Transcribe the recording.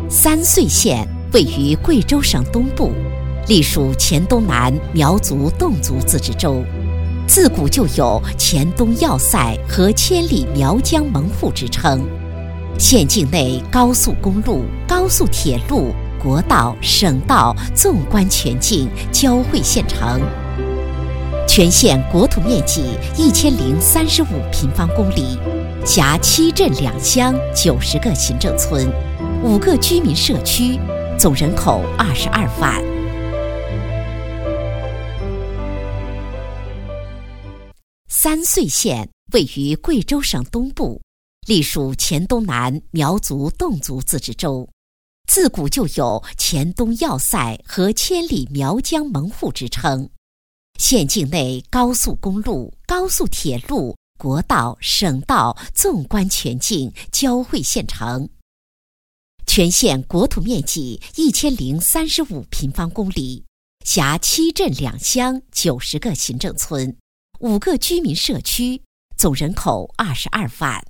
三岁县位于贵州省东部，隶属黔东南苗族侗族自治州，自古就有黔东要塞和千里苗疆门户之称。县境内高速公路、高速铁路、国道、省道纵观全境，交汇县城。全县国土面积1035平方公里，辖7镇2乡90个行政村，5个居民社区，总人口22万。三岁县位于贵州省东部，隶属黔东南苗族侗族自治州，自古就有黔东要塞和千里苗疆门户之称。县境内高速公路、高速铁路、国道、省道纵观全境，交汇县城。全县国土面积1035平方公里，辖7镇2乡90个行政村，5个居民社区，总人口22万。